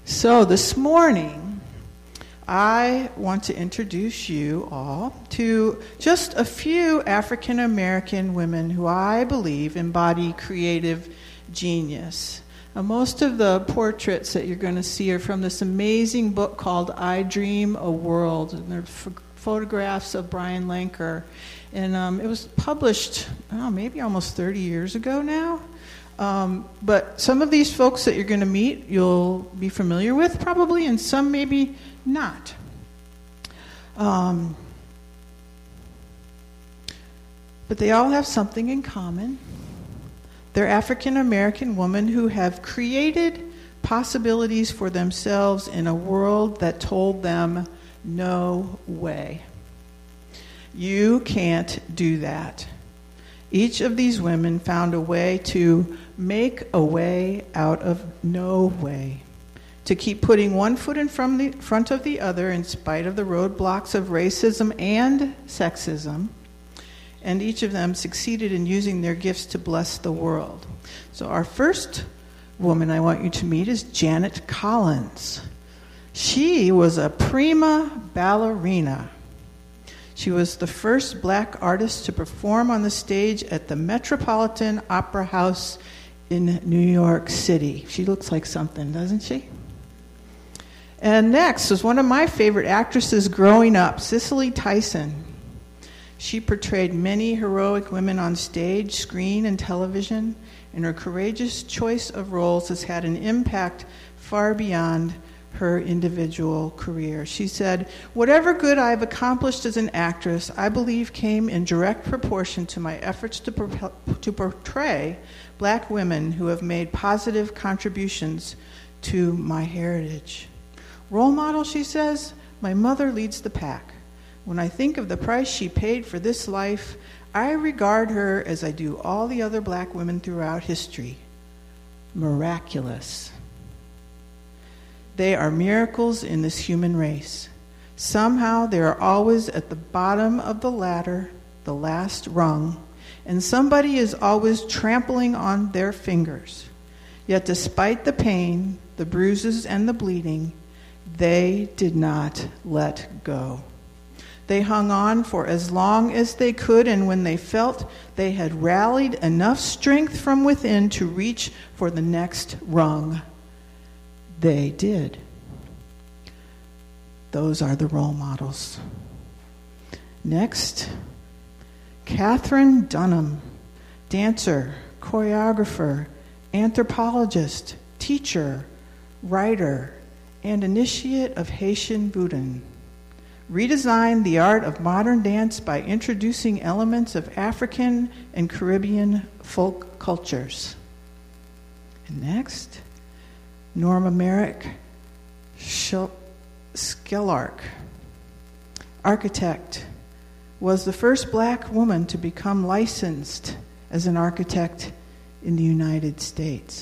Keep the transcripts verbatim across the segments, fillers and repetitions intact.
So this morning, I want to introduce you all to just a few African American women who I believe embody creative genius. Now, most of the portraits that you're going to see are from this amazing book called I Dream a World, and they're ph- photographs of Brian Lanker. And um, it was published, oh, maybe almost thirty years ago now. Um, but some of these folks that you're going to meet, you'll be familiar with probably, and some maybe not. Um, but they all have something in common. They're African American women who have created possibilities for themselves in a world that told them, no way. You can't do that. Each of these women found a way to make a way out of no way, to keep putting one foot in front of the other in spite of the roadblocks of racism and sexism, and each of them succeeded in using their gifts to bless the world. So our first woman I want you to meet is Janet Collins. She was a prima ballerina. She was the first black artist to perform on the stage at the Metropolitan Opera House in New York City. She looks like something, doesn't she? And next was one of my favorite actresses growing up, Cicely Tyson. She portrayed many heroic women on stage, screen, and television, and her courageous choice of roles has had an impact far beyond her individual career. She said, "Whatever good I've accomplished as an actress, I believe came in direct proportion to my efforts to, pro- to portray black women who have made positive contributions to my heritage. Role model," she says, "my mother leads the pack. When I think of the price she paid for this life, I regard her as I do all the other black women throughout history. Miraculous. They are miracles in this human race. Somehow they are always at the bottom of the ladder, the last rung, and somebody is always trampling on their fingers. Yet despite the pain, the bruises, and the bleeding, they did not let go. They hung on for as long as they could, and when they felt they had rallied enough strength from within to reach for the next rung, they did. Those are the role models. Next, Katherine Dunham, dancer, choreographer, anthropologist, teacher, writer, and initiate of Haitian Boudin. Redesigned the art of modern dance by introducing elements of African and Caribbean folk cultures. And next, Norma Merrick Skelark, architect, was the first black woman to become licensed as an architect in the United States.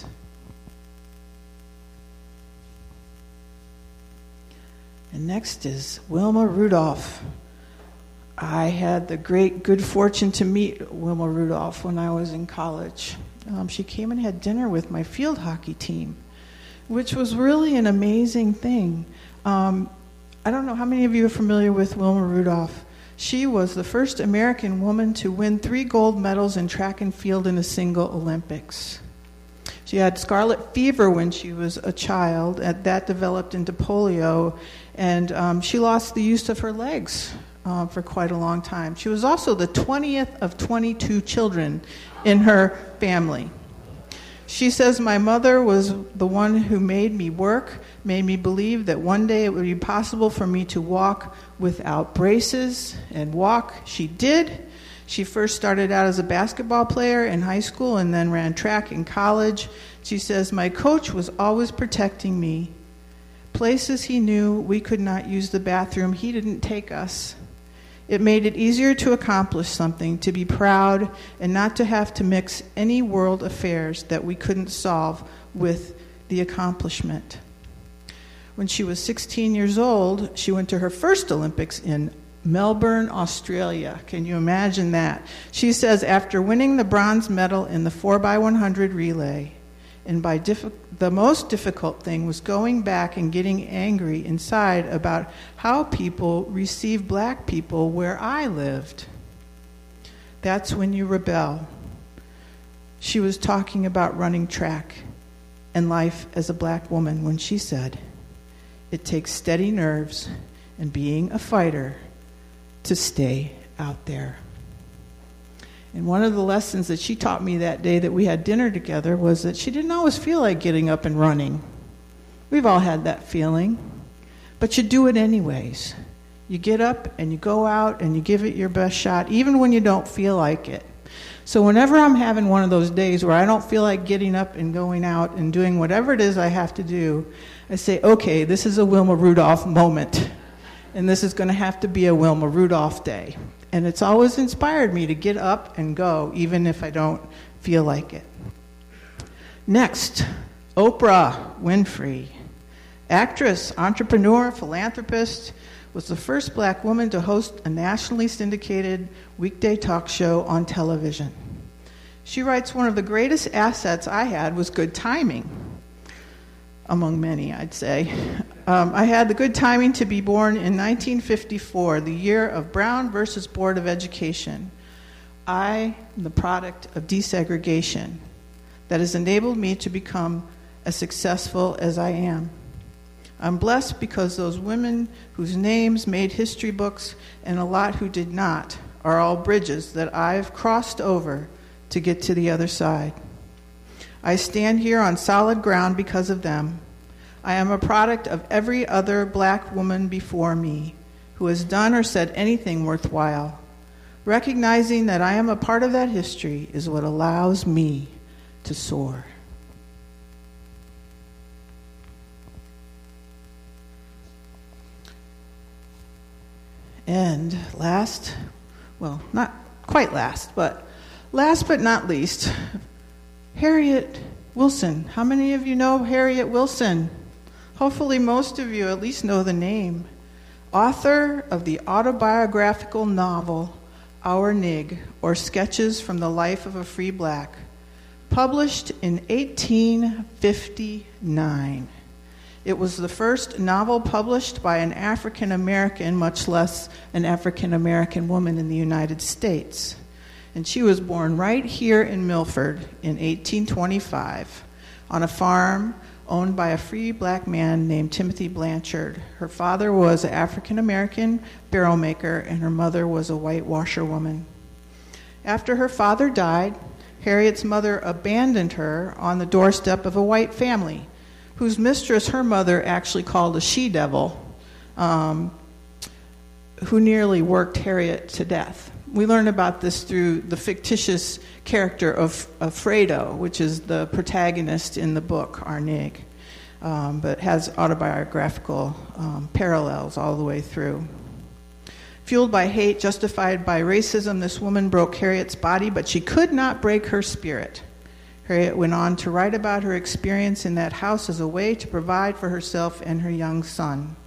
And next is Wilma Rudolph. I had the great good fortune to meet Wilma Rudolph when I was in college. Um, she came and had dinner with my field hockey team, which was really an amazing thing. Um, I don't know how many of you are familiar with Wilma Rudolph. She was the first American woman to win three gold medals in track and field in a single Olympics. She had scarlet fever when she was a child, and that developed into polio, and um, she lost the use of her legs uh, for quite a long time. She was also the twentieth of twenty-two children in her family. She says, "My mother was the one who made me work, made me believe that one day it would be possible for me to walk without braces, and walk she did. She first started out as a basketball player in high school and then ran track in college. She says, my coach was always protecting me. Places he knew we could not use the bathroom, he didn't take us. It made it easier to accomplish something, to be proud, and not to have to mix any world affairs that we couldn't solve with the accomplishment." When she was sixteen years old, she went to her first Olympics in Melbourne, Australia. Can you imagine that? She says, after winning the bronze medal in the four by one hundred relay, And by diffi- the most difficult thing was going back and getting angry inside about how people receive black people where I lived. That's when you rebel. She was talking about running track and life as a black woman when she said, "It takes steady nerves and being a fighter to stay out there." And one of the lessons that she taught me that day that we had dinner together was that she didn't always feel like getting up and running. We've all had that feeling. But you do it anyways. You get up and you go out and you give it your best shot, even when you don't feel like it. So whenever I'm having one of those days where I don't feel like getting up and going out and doing whatever it is I have to do, I say, okay, this is a Wilma Rudolph moment. And this is going to have to be a Wilma Rudolph day. And it's always inspired me to get up and go, even if I don't feel like it. Next, Oprah Winfrey. Actress, entrepreneur, philanthropist, was the first black woman to host a nationally syndicated weekday talk show on television. She writes, "One of the greatest assets I had was good timing." Among many, I'd say. Um, I had the good timing to be born in nineteen fifty-four, the year of Brown versus Board of Education. I am the product of desegregation that has enabled me to become as successful as I am. I'm blessed because those women whose names made history books and a lot who did not are all bridges that I've crossed over to get to the other side. I stand here on solid ground because of them. I am a product of every other black woman before me who has done or said anything worthwhile. Recognizing that I am a part of that history is what allows me to soar. And last, well, not quite last, but last but not least, Harriet Wilson. How many of you know Harriet Wilson? Hopefully most of you at least know the name. Author of the autobiographical novel, Our Nig, or Sketches from the Life of a Free Black, published in eighteen fifty-nine. It was the first novel published by an African American, much less an African American woman in the United States. And she was born right here in Milford in eighteen twenty-five on a farm owned by a free black man named Timothy Blanchard. Her father was an African American barrel maker, and her mother was a white washerwoman. After her father died, Harriet's mother abandoned her on the doorstep of a white family, whose mistress her mother actually called a she-devil, um, who nearly worked Harriet to death. We learn about this through the fictitious character of, of Fredo, which is the protagonist in the book, Our Nig, um, but has autobiographical um, parallels all the way through. Fueled by hate, justified by racism, this woman broke Harriet's body, but she could not break her spirit. Harriet went on to write about her experience in that house as a way to provide for herself and her young son.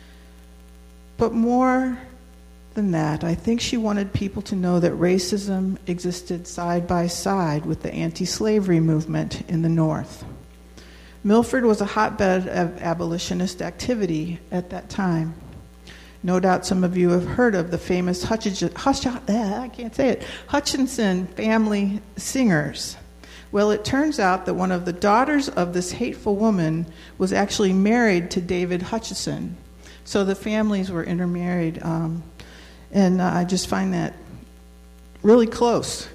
But more than that, I think she wanted people to know that racism existed side by side with the anti-slavery movement in the North. Milford was a hotbed of abolitionist activity at that time. No doubt some of you have heard of the famous Hutchinson, Hutch, I can't say it, Hutchinson family singers. Well, it turns out that one of the daughters of this hateful woman was actually married to David Hutchison. So the families were intermarried. Um, and uh, I just find that really close.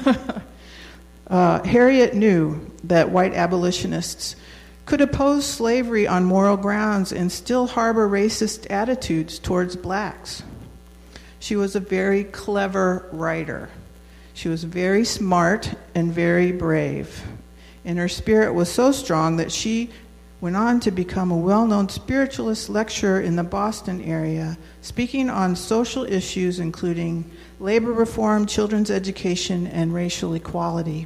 uh, Harriet knew that white abolitionists could oppose slavery on moral grounds and still harbor racist attitudes towards blacks. She was a very clever writer. She was very smart and very brave. And her spirit was so strong that she went on to become a well-known spiritualist lecturer in the Boston area, speaking on social issues including labor reform, children's education, and racial equality.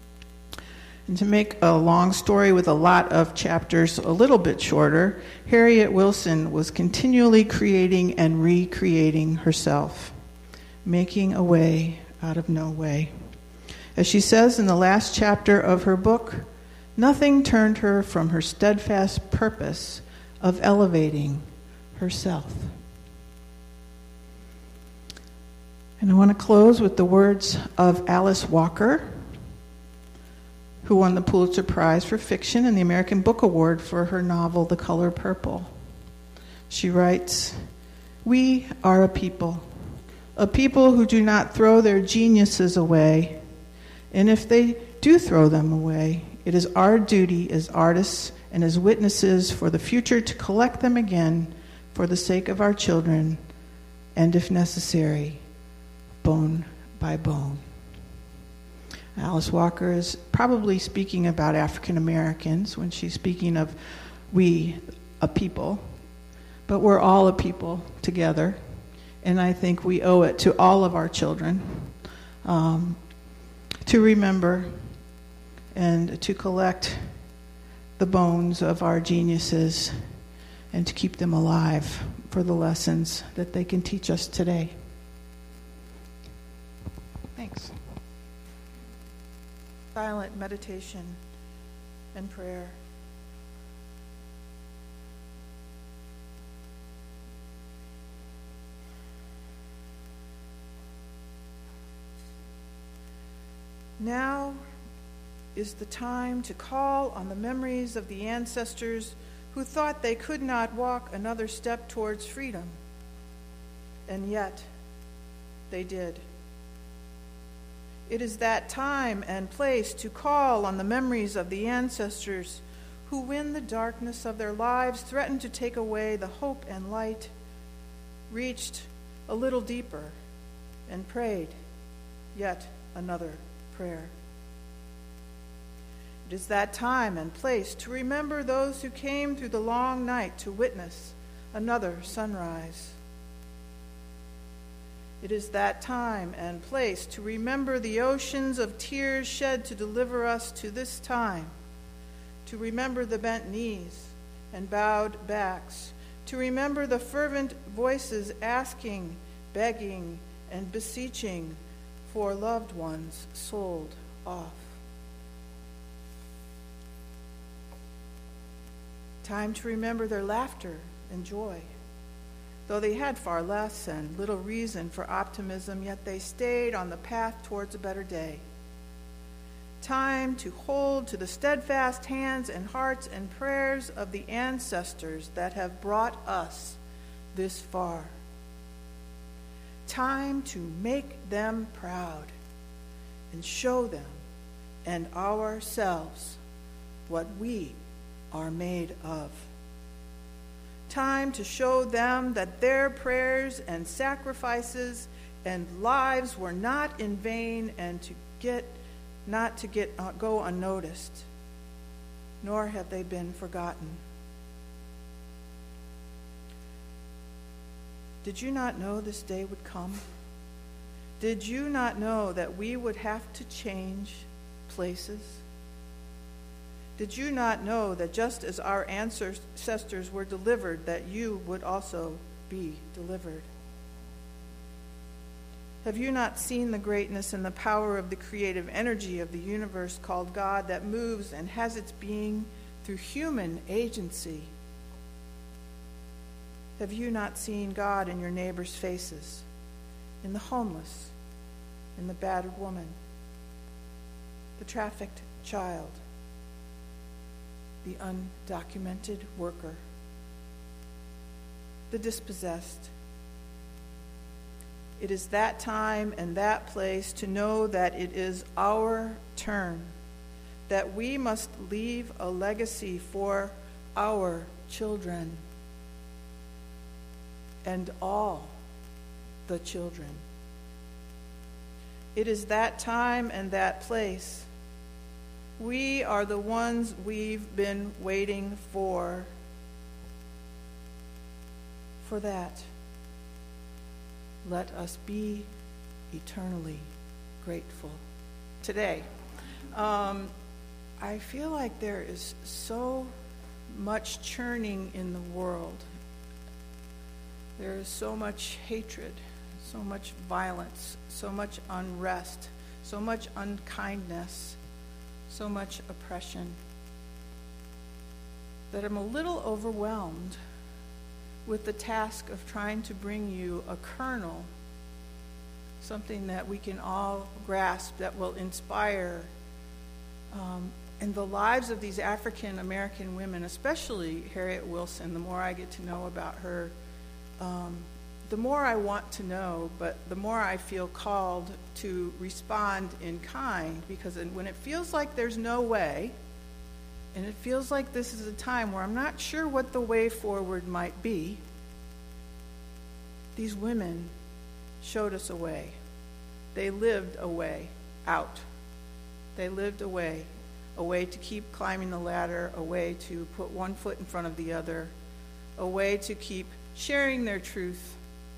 And to make a long story with a lot of chapters a little bit shorter, Harriet Wilson was continually creating and recreating herself, making a way out of no way. As she says in the last chapter of her book, Nothing turned her from her steadfast purpose of elevating herself. And I want to close with the words of Alice Walker, who won the Pulitzer Prize for Fiction and the American Book Award for her novel, The Color Purple. She writes, "We are a people, a people who do not throw their geniuses away, and if they do throw them away, it is our duty as artists and as witnesses for the future to collect them again for the sake of our children, and if necessary, bone by bone." Alice Walker is probably speaking about African Americans when she's speaking of we, a people, but we're all a people together, and I think we owe it to all of our children um, to remember and to collect the bones of our geniuses and to keep them alive for the lessons that they can teach us today. Thanks. Silent meditation and prayer. Now is the time to call on the memories of the ancestors who thought they could not walk another step towards freedom, and yet they did. It is that time and place to call on the memories of the ancestors who, in the darkness of their lives, threatened to take away the hope and light, reached a little deeper and prayed yet another prayer. It is that time and place to remember those who came through the long night to witness another sunrise. It is that time and place to remember the oceans of tears shed to deliver us to this time, to remember the bent knees and bowed backs, to remember the fervent voices asking, begging, and beseeching for loved ones sold off. Time to remember their laughter and joy. Though they had far less and little reason for optimism, yet they stayed on the path towards a better day. Time to hold to the steadfast hands and hearts and prayers of the ancestors that have brought us this far. Time to make them proud and show them and ourselves what we are made of. Time to show them that their prayers and sacrifices and lives were not in vain, and to get not to get uh, go unnoticed, nor have they been forgotten. Did you not know this day would come? Did you not know that we would have to change places? Did you not know that just as our ancestors were delivered, that you would also be delivered? Have you not seen the greatness and the power of the creative energy of the universe called God that moves and has its being through human agency? Have you not seen God in your neighbors' faces, in the homeless, in the battered woman, the trafficked child, the undocumented worker, the dispossessed? It is that time and that place to know that it is our turn, that we must leave a legacy for our children and all the children. It is that time and that place. We are the ones we've been waiting for. For that, let us be eternally grateful. Today, um, I feel like there is so much churning in the world. There is so much hatred, so much violence, so much unrest, so much unkindness, so much oppression. that I'm a little overwhelmed with the task of trying to bring you a kernel, something that we can all grasp that will inspire um, in the lives of these African American women, especially Harriet Wilson. The more I get to know about her, um, the more I want to know, but the more I feel called to respond in kind, because when it feels like there's no way, and it feels like this is a time where I'm not sure what the way forward might be, these women showed us a way. They lived a way out. They lived a way, a way to keep climbing the ladder, a way to put one foot in front of the other, a way to keep sharing their truth.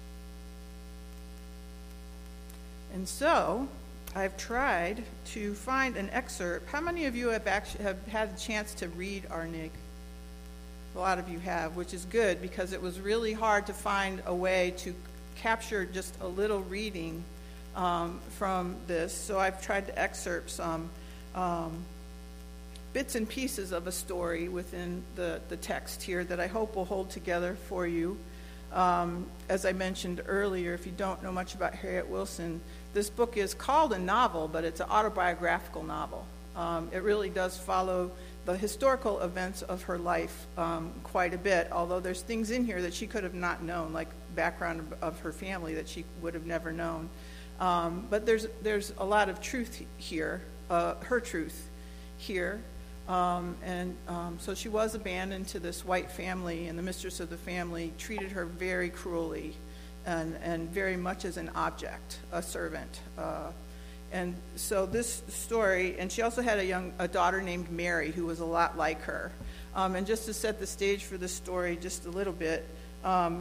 And so, I've tried to find an excerpt. How many of you have actually have had a chance to read our N I G? A lot of you have, which is good, because it was really hard to find a way to capture just a little reading um, from this. So I've tried to excerpt some um, bits and pieces of a story within the, the text here that I hope will hold together for you. Um, as I mentioned earlier, if you don't know much about Harriet Wilson, this book is called a novel, but it's an autobiographical novel. Um, it really does follow the historical events of her life um, quite a bit, although there's things in here that she could have not known, like background of, of her family that she would have never known. Um, but there's there's a lot of truth here, uh, her truth here. Um, and um, so she was abandoned to this white family, and the mistress of the family treated her very cruelly and, and very much as an object, a servant. Uh, and so this story, and she also had a young a daughter named Mary who was a lot like her. Um, and just to set the stage for this story just a little bit, um,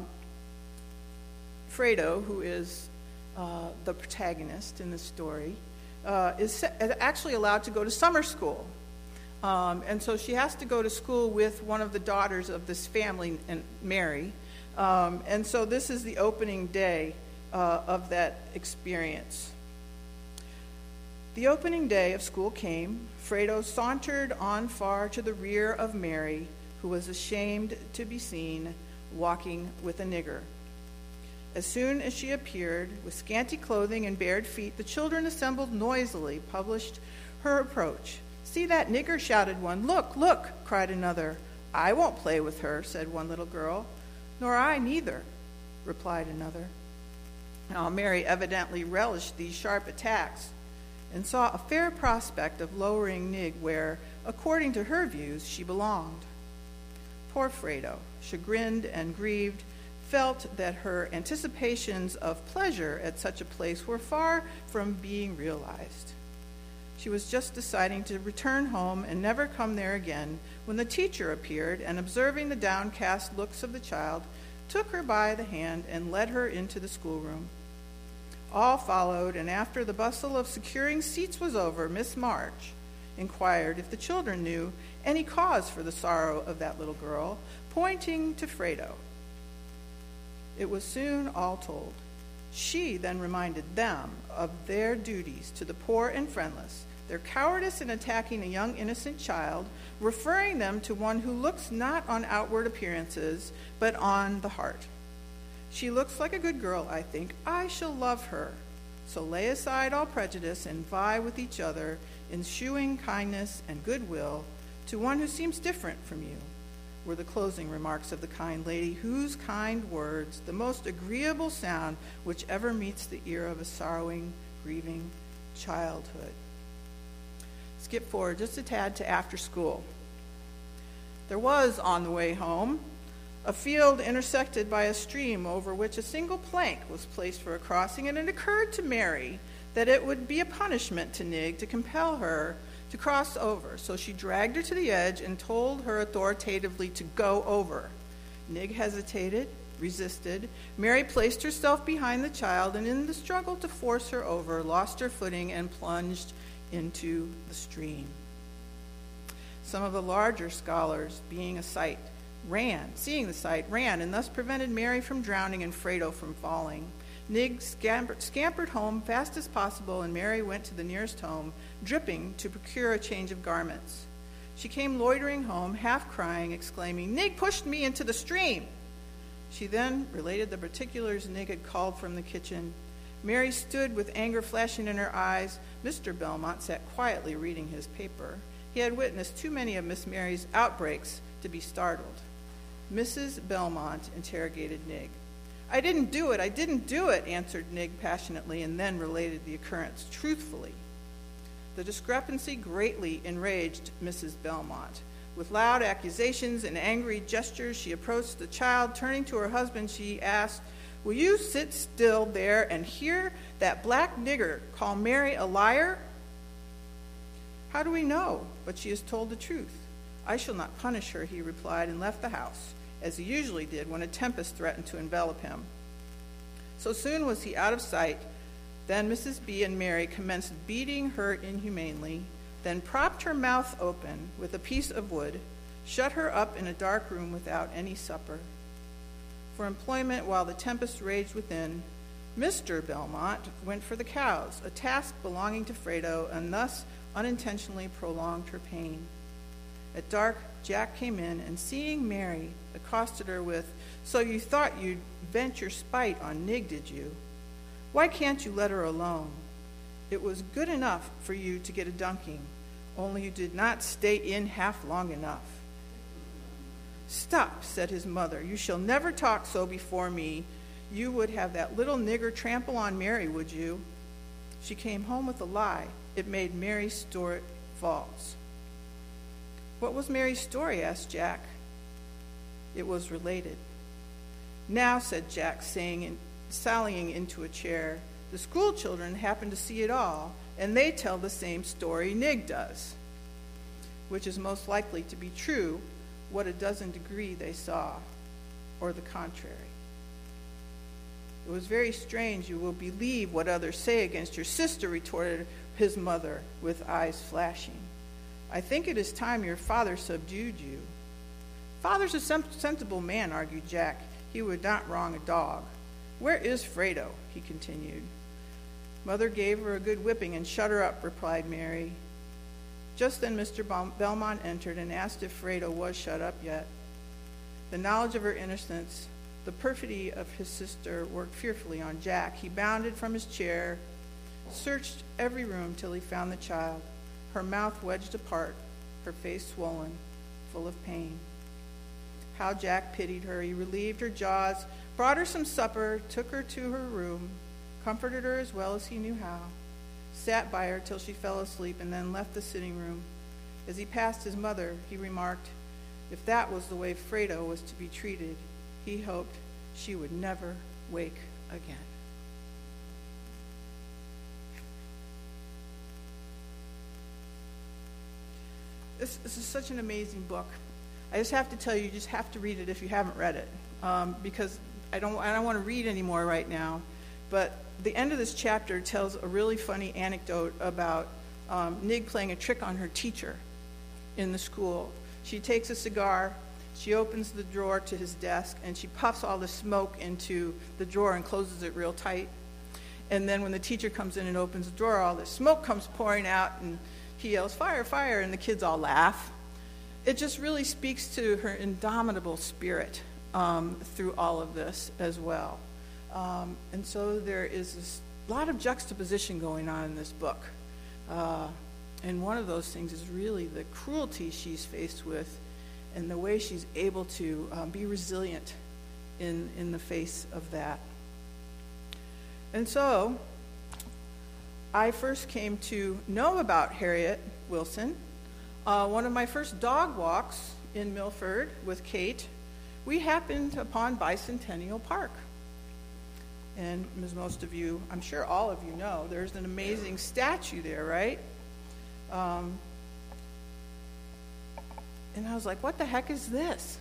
Fredo, who is uh, the protagonist in this story, uh, is actually allowed to go to summer school. Um, and so she has to go to school with one of the daughters of this family, and Mary. Um, and so this is the opening day uh, of that experience. The opening day of school came. Fredo sauntered on far to the rear of Mary, who was ashamed to be seen walking with a nigger. As soon as she appeared, with scanty clothing and bared feet, the children assembled noisily, published her approach. "See that nigger," shouted one. "Look, look," cried another. "I won't play with her," said one little girl. "Nor I neither," replied another. Now, Mary evidently relished these sharp attacks and saw a fair prospect of lowering Nig where, according to her views, she belonged. Poor Fredo, chagrined and grieved, felt that her anticipations of pleasure at such a place were far from being realized. She was just deciding to return home and never come there again when the teacher appeared and, observing the downcast looks of the child, took her by the hand and led her into the schoolroom. All followed, and after the bustle of securing seats was over, Miss March inquired if the children knew any cause for the sorrow of that little girl, pointing to Fredo. It was soon all told. She then reminded them of their duties to the poor and friendless, their cowardice in attacking a young innocent child, referring them to one who looks not on outward appearances, but on the heart. "She looks like a good girl, I think. I shall love her. So lay aside all prejudice and vie with each other in shewing kindness and goodwill to one who seems different from you," were the closing remarks of the kind lady, whose kind words, the most agreeable sound which ever meets the ear of a sorrowing, grieving childhood. Skip forward just a tad to after school. There was, on the way home, a field intersected by a stream over which a single plank was placed for a crossing, and it occurred to Mary that it would be a punishment to Nig to compel her to cross over. So she dragged her to the edge and told her authoritatively to go over. Nig hesitated, resisted. Mary placed herself behind the child, and in the struggle to force her over, lost her footing and plunged into the stream. Some of the larger scholars, being a sight, ran, seeing the sight, ran, and thus prevented Mary from drowning and Fredo from falling. Nig scampered, scampered home fast as possible, and Mary went to the nearest home, dripping, to procure a change of garments. She came loitering home, half crying, exclaiming, "Nig pushed me into the stream." She then related the particulars Nig had called from the kitchen. Mary stood with anger flashing in her eyes. Mister Belmont sat quietly reading his paper. He had witnessed too many of Miss Mary's outbreaks to be startled. Missus Belmont interrogated Nig. "I didn't do it, I didn't do it," answered Nig passionately, and then related the occurrence truthfully. The discrepancy greatly enraged Missus Belmont. With loud accusations and angry gestures, she approached the child. Turning to her husband, she asked, "Will you sit still there and hear that black nigger call Mary a liar?" "How do we know? But she has told the truth. I shall not punish her," he replied, and left the house, as he usually did when a tempest threatened to envelop him. So soon was he out of sight, then Missus B and Mary commenced beating her inhumanely, then propped her mouth open with a piece of wood, shut her up in a dark room without any supper. For employment while the tempest raged within, Mister Belmont went for the cows, a task belonging to Fredo, and thus unintentionally prolonged her pain. At dark, Jack came in, and seeing Mary, accosted her with, "So you thought you'd vent your spite on Nig, did you? Why can't you let her alone? It was good enough for you to get a dunking, only you did not stay in half long enough." "Stop," said his mother. "You shall never talk so before me. You would have that little nigger trample on Mary, would you?" She came home with a lie. It made Mary's story false. "What was Mary's story?" asked Jack. It was related. "Now," said Jack, saying and sallying into a chair, "the school children happen to see it all, and they tell the same story Nig does, which is most likely to be true. What a dozen degree they saw, or the contrary. It was very strange you will believe what others say against your sister," retorted his mother with eyes flashing. "I think it is time your father subdued you." "Father's a sem- sensible man," argued Jack. "He would not wrong a dog. Where is Fredo?" he continued. "Mother gave her a good whipping and shut her up," replied Mary. Just then Mister Belmont entered and asked if Fredo was shut up yet. The knowledge of her innocence, the perfidy of his sister, worked fearfully on Jack. He bounded from his chair, searched every room till he found the child, her mouth wedged apart, her face swollen, full of pain. How Jack pitied her. He relieved her jaws, brought her some supper, took her to her room, comforted her as well as he knew how, sat by her till she fell asleep, and then left the sitting room. As he passed his mother, he remarked, if that was the way Fredo was to be treated, he hoped she would never wake again. This, this is such an amazing book. I just have to tell you, you just have to read it if you haven't read it, um, because I don't, I don't want to read anymore right now. But the end of this chapter tells a really funny anecdote about um, Nig playing a trick on her teacher in the school. She takes a cigar, she opens the drawer to his desk, and she puffs all the smoke into the drawer and closes it real tight. And then when the teacher comes in and opens the drawer, all the smoke comes pouring out, and he yells, "Fire, fire," and the kids all laugh. It just really speaks to her indomitable spirit um, through all of this as well. Um, and so there is this lot of juxtaposition going on in this book. Uh, and one of those things is really the cruelty she's faced with and the way she's able to um, be resilient in, in the face of that. And so I first came to know about Harriet Wilson. Uh, one of my first dog walks in Milford with Kate, we happened upon Bicentennial Park. And as most of you, I'm sure all of you know, there's an amazing statue there, right? Um, and I was like, what the heck is this?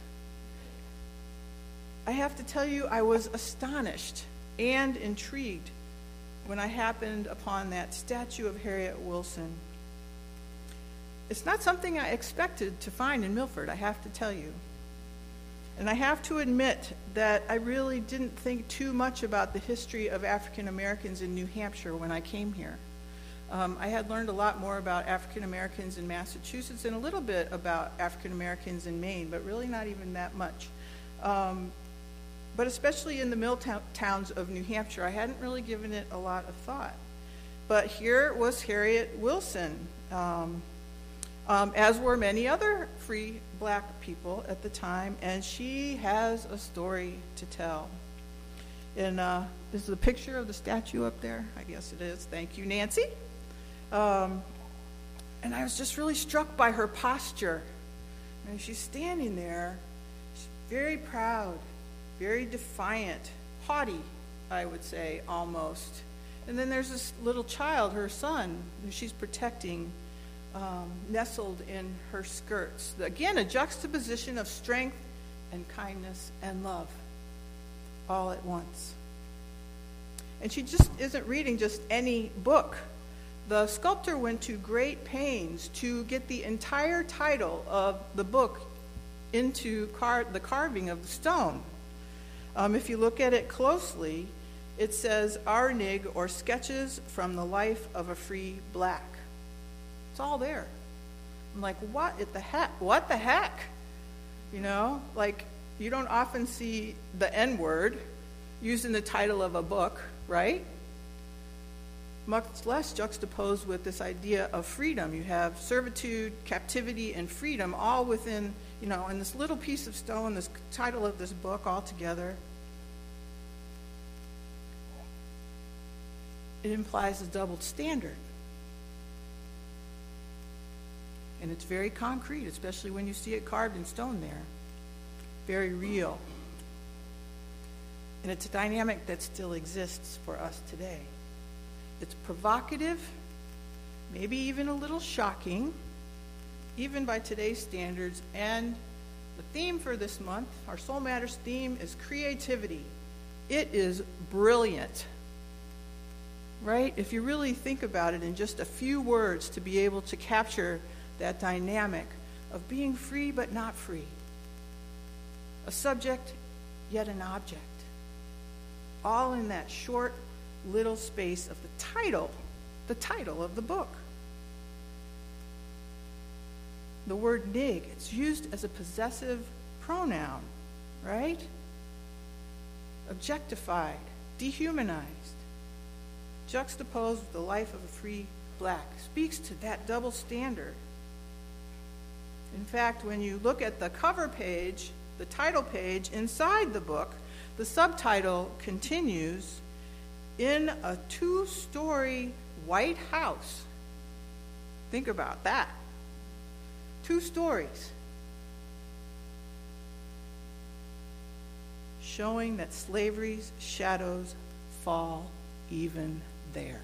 I have to tell you, I was astonished and intrigued when I happened upon that statue of Harriet Wilson. It's not something I expected to find in Milford, I have to tell you. And I have to admit that I really didn't think too much about the history of African Americans in New Hampshire when I came here. Um, I had learned a lot more about African Americans in Massachusetts and a little bit about African Americans in Maine, but really not even that much. Um, but especially in the mill to- towns of New Hampshire, I hadn't really given it a lot of thought. But here was Harriet Wilson, um, um, as were many other free black people at the time, and she has a story to tell. And uh, is the picture of the statue up there? I guess it is. Thank you, Nancy. Um, and I was just really struck by her posture. And she's standing there, she's very proud, very defiant, haughty, I would say, almost. And then there's this little child, her son, who she's protecting, um, nestled in her skirts. Again, a juxtaposition of strength and kindness and love all at once. And she just isn't reading just any book. The sculptor went to great pains to get the entire title of the book into car- the carving of the stone. Um, if you look at it closely, it says, Our Nig, or Sketches from the Life of a Free Black. It's all there. I'm like, what the heck? What the heck? You know, like, you don't often see the N-word used in the title of a book, right? Much less juxtaposed with this idea of freedom. You have servitude, captivity, and freedom all within, you know, in this little piece of stone, this title of this book all together. It implies a double standard. And it's very concrete, especially when you see it carved in stone there. Very real. And it's a dynamic that still exists for us today. It's provocative, maybe even a little shocking, even by today's standards. And the theme for this month, our Soul Matters theme, is creativity. It is brilliant, right? If you really think about it in just a few words, to be able to capture that dynamic of being free but not free. A subject, yet an object. All in that short little space of the title, the title of the book. The word nig, it's used as a possessive pronoun, right? Objectified, dehumanized, juxtaposed with the life of a free black, speaks to that double standard. In fact, when you look at the cover page, the title page inside the book, the subtitle continues, in a two-story white house. Think about that. Two stories. Showing that slavery's shadows fall even there.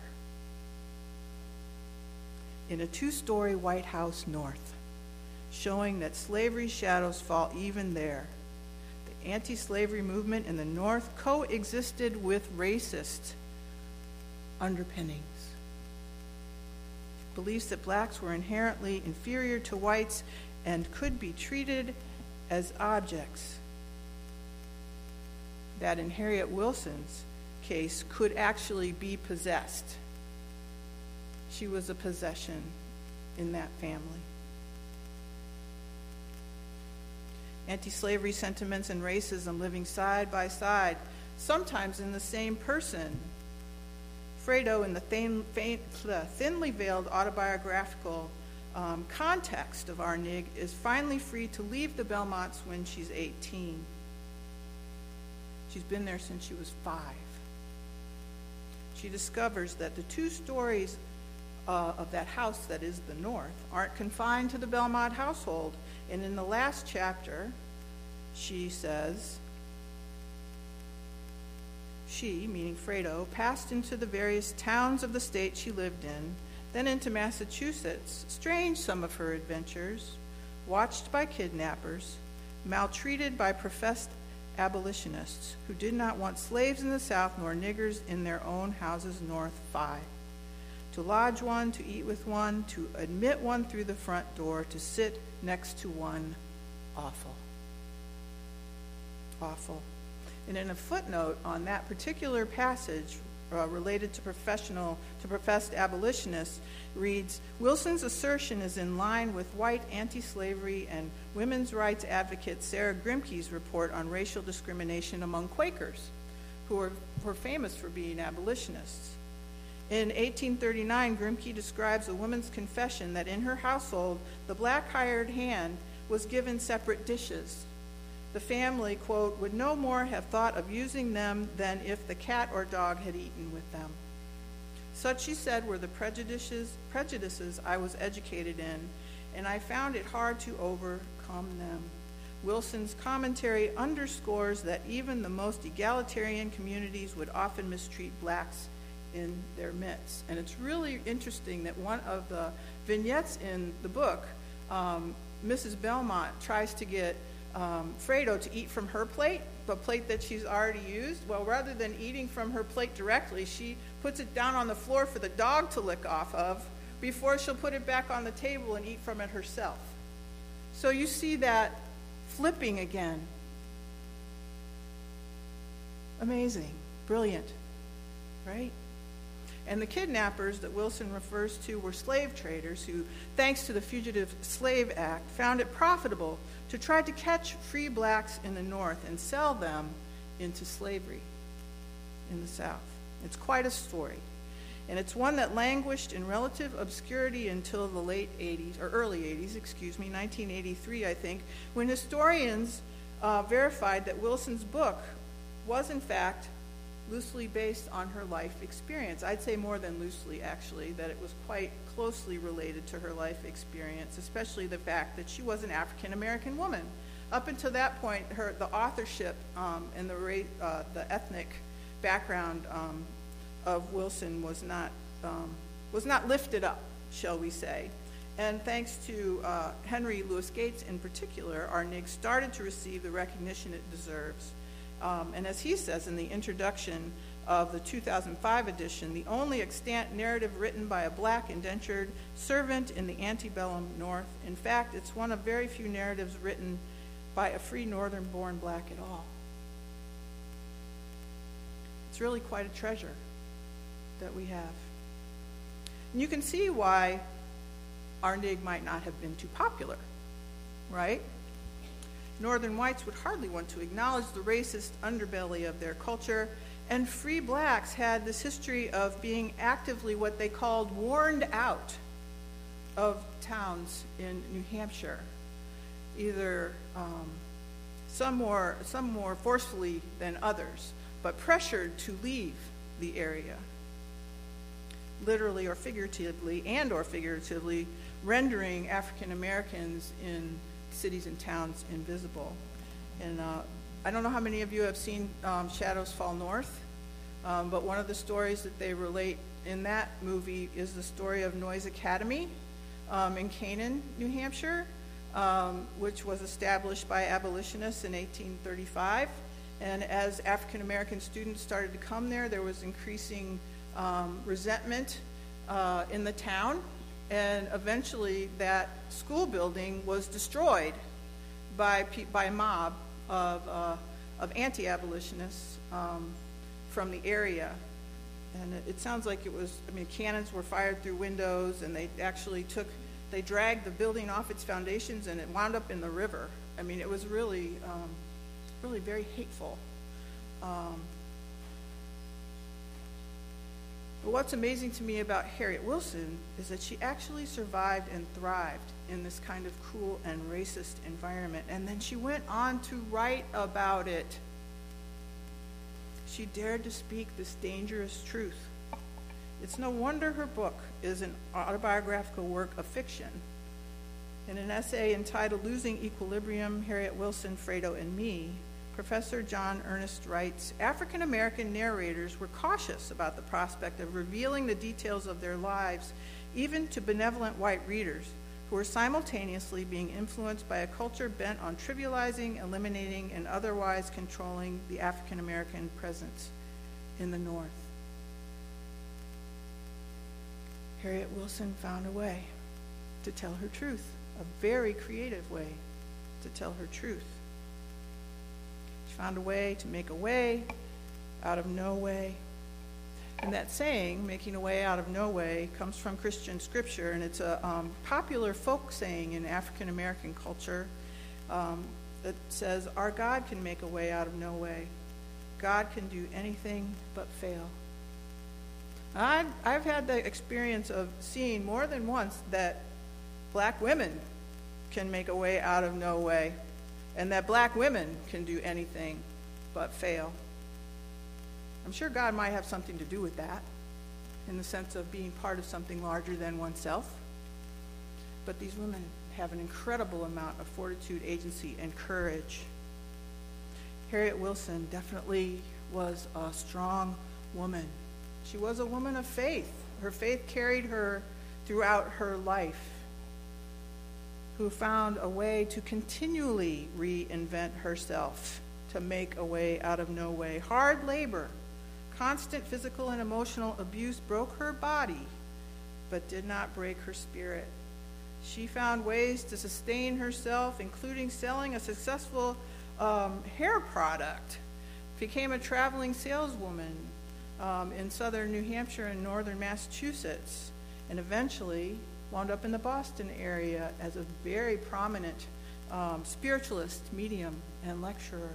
In a two-story white house north. Showing that slavery's shadows fall even there. The anti-slavery movement in the North coexisted with racist underpinnings. Beliefs that blacks were inherently inferior to whites and could be treated as objects. That in Harriet Wilson's case could actually be possessed. She was a possession in that family. Anti-slavery sentiments and racism living side by side, sometimes in the same person. Fredo, in the thin, faint, thinly veiled autobiographical um, context of Our Nig, is finally free to leave the Belmonts when she's eighteen. She's been there since she was five. She discovers that the two stories uh, of that house that is the North aren't confined to the Belmont household. And in the last chapter, she says, she, meaning Fredo, passed into the various towns of the state she lived in, then into Massachusetts, strange some of her adventures, watched by kidnappers, maltreated by professed abolitionists who did not want slaves in the South nor niggers in their own houses north five. To lodge one, to eat with one, to admit one through the front door, to sit next to one, awful. Awful. And in a footnote on that particular passage, uh, related to professional to professed abolitionists reads, Wilson's assertion is in line with white anti-slavery and women's rights advocate Sarah Grimke's report on racial discrimination among Quakers, who were, were famous for being abolitionists. In eighteen thirty-nine, Grimke describes a woman's confession that in her household, the black hired hand was given separate dishes. The family, quote, would no more have thought of using them than if the cat or dog had eaten with them. Such, she said, were the prejudices, prejudices I was educated in, and I found it hard to overcome them. Wilson's commentary underscores that even the most egalitarian communities would often mistreat blacks in their midst. And it's really interesting that one of the vignettes in the book, um, Missus Belmont tries to get um, Fredo to eat from her plate, the plate that she's already used. Well, rather than eating from her plate directly, she puts it down on the floor for the dog to lick off of before she'll put it back on the table and eat from it herself. So you see that flipping again. Amazing. Brilliant. Right? And the kidnappers that Wilson refers to were slave traders who, thanks to the Fugitive Slave Act, found it profitable to try to catch free blacks in the North and sell them into slavery in the South. It's quite a story. And it's one that languished in relative obscurity until the late eighties, or early eighties, excuse me, nineteen eighty-three, I think, when historians uh, verified that Wilson's book was, in fact, loosely based on her life experience. I'd say more than loosely, actually, that it was quite closely related to her life experience, especially the fact that she was an African-American woman. Up until that point, her the authorship um, and the, ra- uh, the ethnic background um, of Wilson was not um, was not lifted up, shall we say. And thanks to uh, Henry Louis Gates in particular, our N I G started to receive the recognition it deserves. Um, and as he says in the introduction of the two thousand five edition, the only extant narrative written by a black indentured servant in the antebellum North. In fact, it's one of very few narratives written by a free northern-born black at all. It's really quite a treasure that we have. And you can see why our N I G might not have been too popular, right? Northern whites would hardly want to acknowledge the racist underbelly of their culture, and free blacks had this history of being actively what they called warned out of towns in New Hampshire, either um, some more some more forcefully than others, but pressured to leave the area, literally or figuratively, and or figuratively, rendering African Americans in cities and towns invisible. And uh, I don't know how many of you have seen um, Shadows Fall North, um, but one of the stories that they relate in that movie is the story of Noyes Academy um, in Canaan, New Hampshire, um, which was established by abolitionists in eighteen thirty-five. And as African American students started to come there, there was increasing um, resentment uh, in the town. And eventually that school building was destroyed by by a mob of, uh, of anti-abolitionists um, from the area. And it, it sounds like it was, I mean, cannons were fired through windows, and they actually took, they dragged the building off its foundations, and it wound up in the river. I mean, it was really, um, really very hateful. Um, But what's amazing to me about Harriet Wilson is that she actually survived and thrived in this kind of cruel and racist environment. And then she went on to write about it. She dared to speak this dangerous truth. It's no wonder her book is an autobiographical work of fiction. In an essay entitled Losing Equilibrium, Harriet Wilson, Fredo, and Me, Professor John Ernest writes, African American narrators were cautious about the prospect of revealing the details of their lives, even to benevolent white readers who were simultaneously being influenced by a culture bent on trivializing, eliminating, and otherwise controlling the African American presence in the North. Harriet Wilson found a way to tell her truth, a very creative way to tell her truth. She found a way to make a way out of no way. And that saying, making a way out of no way, comes from Christian scripture, and it's a um, popular folk saying in African American culture um, that says, our God can make a way out of no way. God can do anything but fail. I, I've had the experience of seeing more than once that black women can make a way out of no way, and that black women can do anything but fail. I'm sure God might have something to do with that, in the sense of being part of something larger than oneself. But these women have an incredible amount of fortitude, agency, and courage. Harriet Wilson definitely was a strong woman. She was a woman of faith. Her faith carried her throughout her life, who found a way to continually reinvent herself, to make a way out of no way. Hard labor, constant physical and emotional abuse broke her body, but did not break her spirit. She found ways to sustain herself, including selling a successful um, hair product, became a traveling saleswoman um, in southern New Hampshire and northern Massachusetts, and eventually wound up in the Boston area as a very prominent um, spiritualist, medium, and lecturer.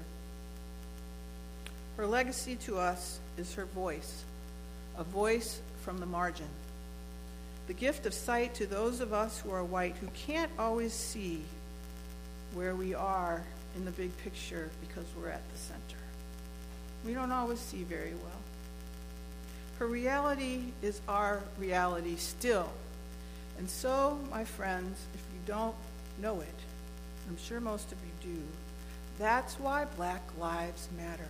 Her legacy to us is her voice, a voice from the margin. The gift of sight to those of us who are white, who can't always see where we are in the big picture because we're at the center. We don't always see very well. Her reality is our reality still. And so, my friends, if you don't know it, I'm sure most of you do, that's why Black Lives Matter.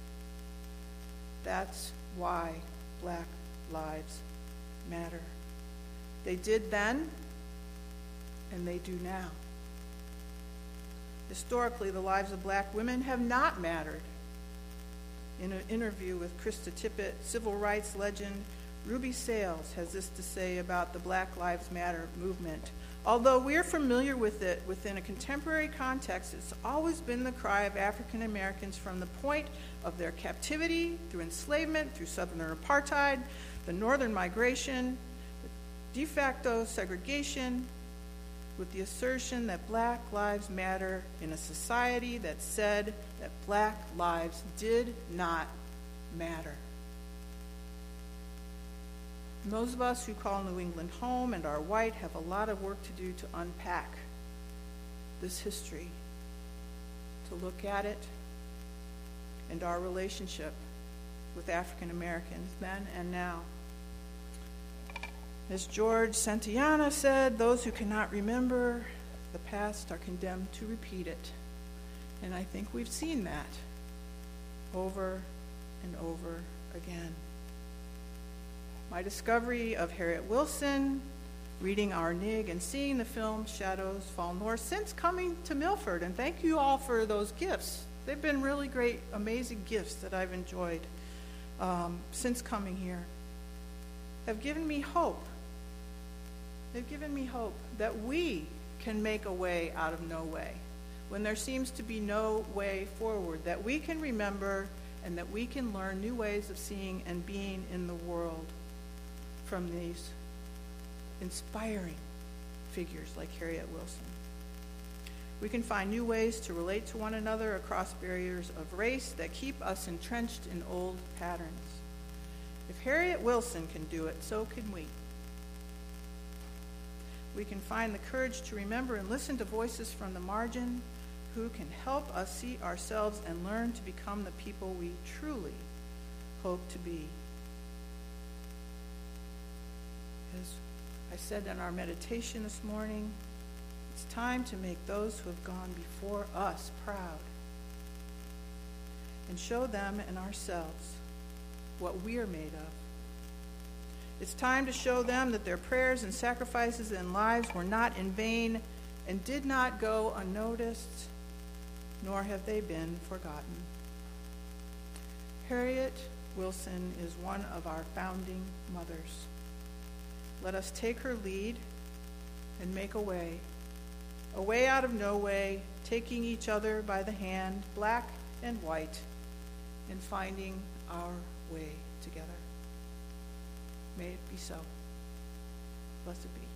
That's why Black Lives Matter. They did then, and they do now. Historically, the lives of black women have not mattered. In an interview with Krista Tippett, civil rights legend Ruby Sales has this to say about the Black Lives Matter movement. Although we're familiar with it within a contemporary context, it's always been the cry of African Americans from the point of their captivity, through enslavement, through Southern apartheid, the Northern migration, de facto segregation, with the assertion that Black lives matter in a society that said that Black lives did not matter. And those of us who call New England home and are white have a lot of work to do to unpack this history, to look at it and our relationship with African Americans then and now. As George Santayana said, those who cannot remember the past are condemned to repeat it. And I think we've seen that over and over again. My discovery of Harriet Wilson, reading our N I G, and seeing the film Shadows Fall North since coming to Milford. And thank you all for those gifts. They've been really great, amazing gifts that I've enjoyed um, since coming here. Have given me hope. They've given me hope that we can make a way out of no way. When there seems to be no way forward, that we can remember and that we can learn new ways of seeing and being in the world from these inspiring figures like Harriet Wilson. We can find new ways to relate to one another across barriers of race that keep us entrenched in old patterns. If Harriet Wilson can do it, so can we. We can find the courage to remember and listen to voices from the margin who can help us see ourselves and learn to become the people we truly hope to be. As I said in our meditation this morning, it's time to make those who have gone before us proud and show them and ourselves what we are made of. It's time to show them that their prayers and sacrifices and lives were not in vain and did not go unnoticed, nor have they been forgotten. Harriet Wilson is one of our founding mothers. Let us take her lead and make a way, a way out of no way, taking each other by the hand, black and white, and finding our way together. May it be so. Blessed be.